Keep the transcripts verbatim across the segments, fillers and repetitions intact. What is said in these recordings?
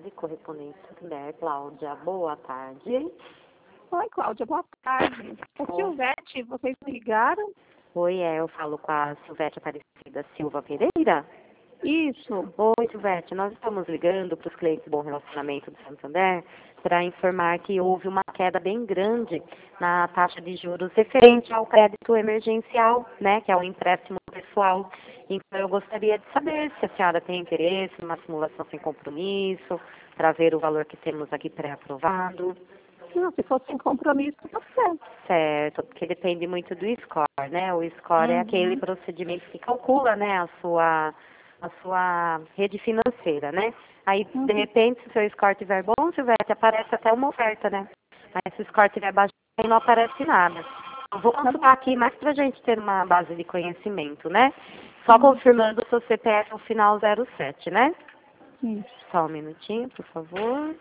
tarde, correspondente Santander, Cláudia, boa tarde. Oi, Cláudia, boa tarde. É Silvete, vocês me ligaram? Oi, é, eu falo com a Silvete Aparecida Silva Pereira. Isso. Oi, Silvete, nós estamos ligando para os clientes do Bom Relacionamento do Santander para informar que houve uma queda bem grande na taxa de juros referente ao crédito emergencial, né, que é o empréstimo pessoal. Então, eu gostaria de saber se a senhora tem interesse numa simulação sem compromisso, para ver o valor que temos aqui pré-aprovado. Não, se fosse sem compromisso, você. Certo, porque depende muito do score, né? O score Uhum. é aquele procedimento que calcula, né, a sua, a sua rede financeira, né? Aí, Uhum. de repente, se o seu score estiver bom, Silvete, aparece até uma oferta, né? Mas se o score estiver baixo, aí não aparece nada. Eu vou consultar aqui mais para a gente ter uma base de conhecimento, né? Só Uhum. confirmando o seu C P F no final zero sete, né? Sim. Só um minutinho, por favor.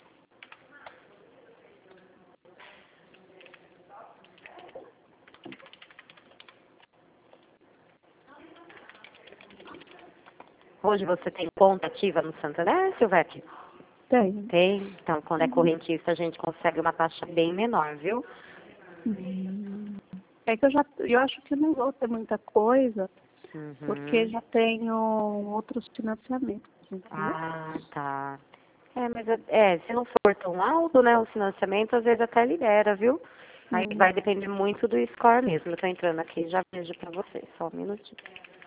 Hoje você tem conta ativa no Santander, Silvete? Tem. Tem. Então, quando é correntista, a gente consegue uma taxa bem menor, viu? Hum. É que eu já, eu acho que não vou ter muita coisa, Uhum. porque já tenho outros financiamentos, entendeu? Ah, tá. É, mas é, se não for tão alto, né, o financiamento, às vezes até libera, viu? Aí Hum. vai depender muito do score mesmo. Eu tô entrando aqui e já vejo pra você. Só um minutinho.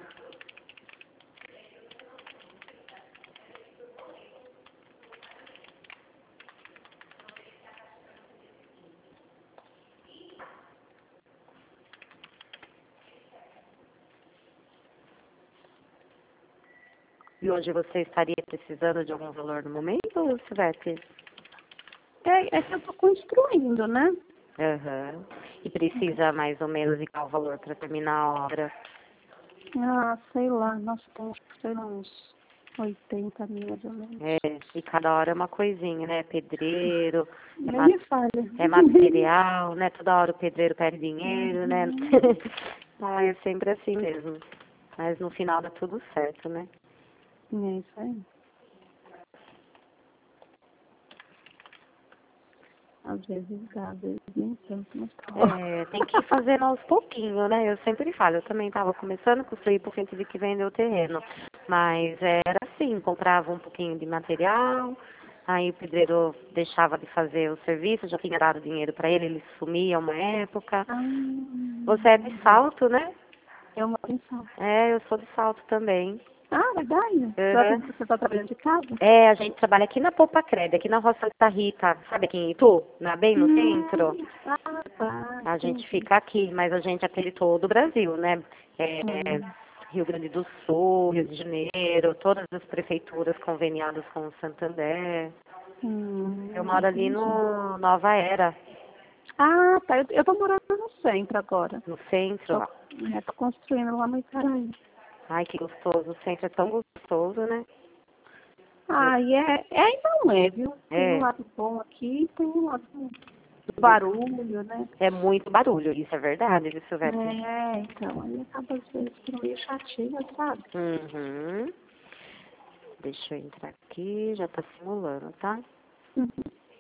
E hoje você estaria precisando de algum valor no momento, Silvete? É, é que eu tô construindo, né? Aham. E precisa mais ou menos de qual valor para terminar a obra? Ah, sei lá, nós temos, sei lá, uns oitenta mil, mais ou menos. É, e cada hora é uma coisinha, né? Pedreiro, é, Nem ma me falha. é material, né? Toda hora o pedreiro pede dinheiro, né? Uhum. Ah, é sempre assim mesmo. Mas no final dá tudo certo, né? É isso aí. Às vezes dá, às vezes nem tanto, mas tá bom. É, tem que ir fazendo aos pouquinhos, né? Eu sempre falo, eu também estava começando a construir por gente de que vendeu o terreno. Mas era assim, comprava um pouquinho de material, aí o pedreiro deixava de fazer o serviço, já tinha dado dinheiro para ele, ele sumia uma época. Ah, Você é de Salto, né? eu moro em Salto. É, eu sou de Salto também. Ah, verdade? Uhum. Você está trabalhando de casa? É, a gente trabalha aqui na Poupa Crede, aqui na Rua Santa Rita, sabe aqui em Itu? Na, bem no centro. Hum, ah, tá, A gente entendi. fica aqui, mas a gente atende todo o Brasil, né? É, Hum. Rio Grande do Sul, Rio de Janeiro, todas as prefeituras conveniadas com o Santander. Hum, Eu moro ali entendi. no Nova Era, Ah, tá. Eu, eu tô morando no centro agora. no centro. Tô, é, tô construindo lá no Itaraí. Ai, que gostoso. O centro é tão gostoso, né? Ah, e é, é e não é, viu? Tem um É, lado bom aqui e tem um lado do barulho, né? é muito barulho, isso é verdade, viu, Silvete? É, então, aí acaba às vezes ficando meio chatinha, sabe? Uhum. Deixa eu entrar aqui, já tá simulando, tá? Uhum.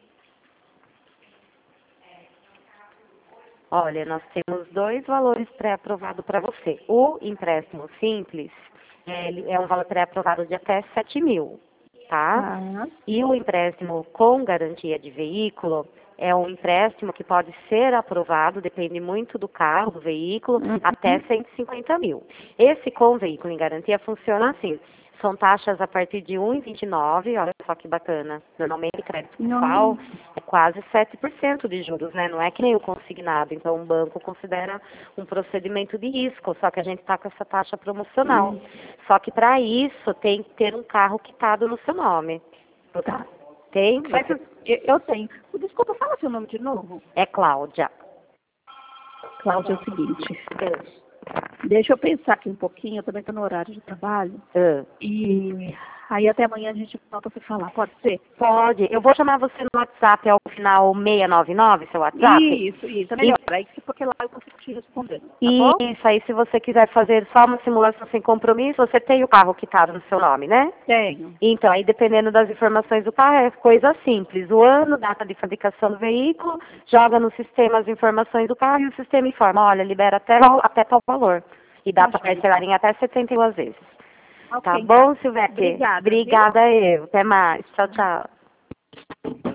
Olha, nós temos dois valores pré-aprovados para você. O empréstimo simples, é, ele é um valor pré-aprovado de até sete mil, tá? Tá. E o empréstimo com garantia de veículo é um empréstimo que pode ser aprovado, depende muito do carro, do veículo, até Uhum. cento e cinquenta mil. Esse com veículo em garantia funciona assim. São taxas a partir de um vírgula vinte e nove, olha só que bacana. Normalmente crédito pessoal Não. é quase sete por cento de juros, né? Não é que nem o consignado. Então o banco considera um procedimento de risco, só que a gente está com essa taxa promocional. Hum, Só que para isso tem que ter um carro quitado no seu nome. tá. Tem? Mas Você... eu, eu tenho. Desculpa, fala seu nome de novo. É Cláudia. Cláudia, é o seguinte. Ah, Deixa eu pensar aqui um pouquinho, eu também estou no horário de trabalho. ah, E Aí até amanhã a gente volta a se falar, pode ser? Pode. Eu vou chamar você no WhatsApp ao final seiscentos e noventa e nove, seu WhatsApp? Isso, isso, é melhor. Aí, porque lá eu consigo te responder, tá E bom? isso aí, se você quiser fazer só uma simulação sem compromisso, você tem o carro quitado no seu nome, né? Tenho. Então, aí dependendo das informações do carro, é coisa simples. O ano, data de fabricação do veículo, joga no sistema as informações do carro e o sistema informa, olha, libera até, até tal valor. E dá para parcelar em até setenta e duas vezes. Okay, Tá bom, Silvete? Obrigada. Obrigada eu. Até mais. Tchau, tchau.